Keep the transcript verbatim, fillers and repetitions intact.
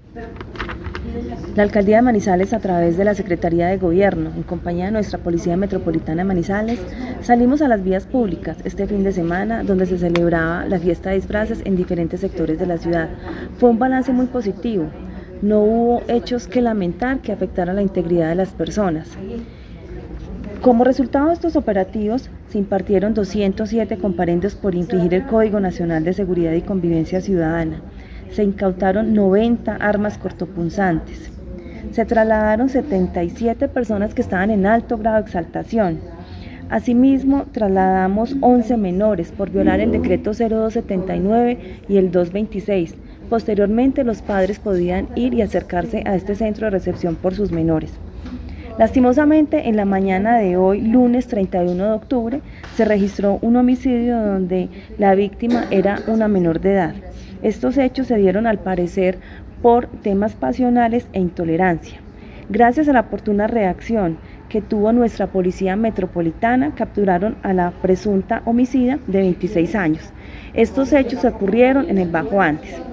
La Alcaldía de Manizales, a través de la Secretaría de Gobierno, en compañía de nuestra Policía Metropolitana de Manizales, salimos a las vías públicas este fin de semana, donde se celebraba la fiesta de disfraces en diferentes sectores de la ciudad. Fue un balance muy positivo. No hubo hechos que lamentar que afectaran la integridad de las personas. Como resultado de estos operativos, se impartieron doscientos siete comparendos por infringir el Código Nacional de Seguridad y Convivencia Ciudadana. Se incautaron noventa armas cortopunzantes. Se trasladaron setenta y siete personas que estaban en alto grado de exaltación. Asimismo, trasladamos once menores por violar el decreto cero dos setenta y nueve y el doscientos veintiséis. Posteriormente, los padres podían ir y acercarse a este centro de recepción por sus menores. Lastimosamente, en la mañana de hoy, lunes treinta y uno de octubre, se registró un homicidio donde la víctima era una menor de edad. Estos hechos se dieron, al parecer, por temas pasionales e intolerancia. Gracias a la oportuna reacción que tuvo nuestra Policía Metropolitana, capturaron a la presunta homicida de veintiséis años. Estos hechos ocurrieron en el Bajo Andes.